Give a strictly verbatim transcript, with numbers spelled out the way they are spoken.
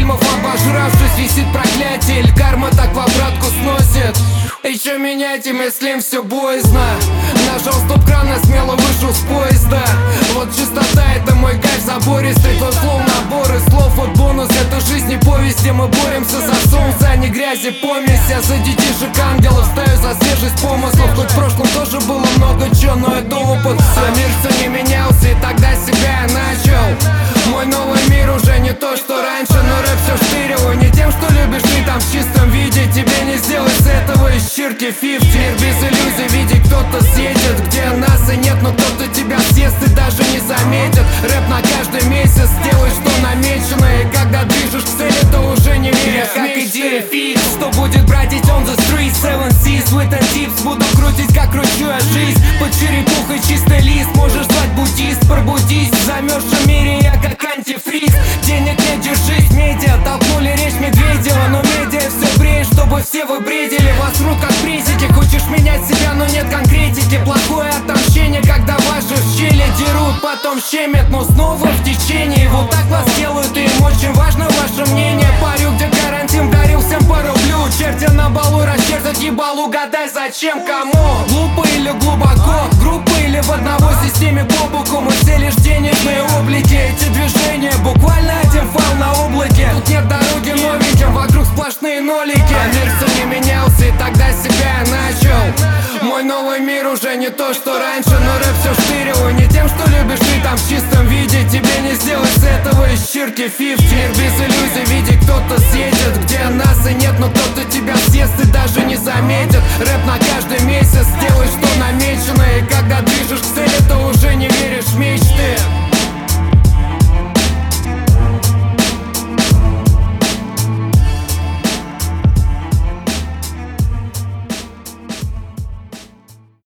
фильмов обожравшись, висит проклятие, или карма так в обратку сносит. И чё менять, и мыслим все боязно. Нажал стоп-кран и смело вышел с поезда. Вот чистота — это мой кайф забористый. Твой флоу, набор из слов, вот бонус. Это жизнь и повести, мы боремся за солнце, а не грязи помесь. Я за детишек ангелов стою, за свежесть помыслов. Хоть в прошлом тоже было много чё, но это опыт. А мир все не менялся, и тогда себя я начал. Мой новый мир уже не то, что раньше, но рэп все штырил. И не тем, что любишь ты там в чистом виде. Тебе не сделать с этого из чирки фифти. Мир без иллюзий, видеть кто-то съедет, где нас и нет, но кто-то тебя съест и даже не заметит. Рэп на каждый месяц, делай, что намечено. И когда движешь к цели, то уже не веришь. Я как идея фикс, что будет бродить on the street. Seven Seas, with and tips, буду крутить, как кручу я жизнь. Под черепухой чистый лист, можешь звать буддист. Пробудись в замерзшем мире, я как антифриз. Денег не держись, медиа толкнули речь Медведева. Но медиа все бреет, чтобы все вы бредили. Вас врут как призики, хочешь менять себя, но нет конкретики. Плохое отомщение, когда ваши в щели дерут, потом щемят, но снова в течение. Вот так вас делают, и им очень важно ваше мнение. Парю, где карантин, дарил всем по рублю. Черти на балу расчертят ебал, угадай зачем, кому. Глупо или глубоко, группа или в одного системе по боку. Мы все лишь денежные облики, эти движения буквально один файл на облаке. Тут нет дороги новеньким, вокруг сплошные нолики. А мир все не менялся, и тогда себя я начал. Мой новый мир уже не то, что раньше, но рэп все штырил. И не тем, что любишь ты там в чистом виде. Тебе не сделать с этого из чирки фифти. Мир без иллюзий, видеть кто-то съедет,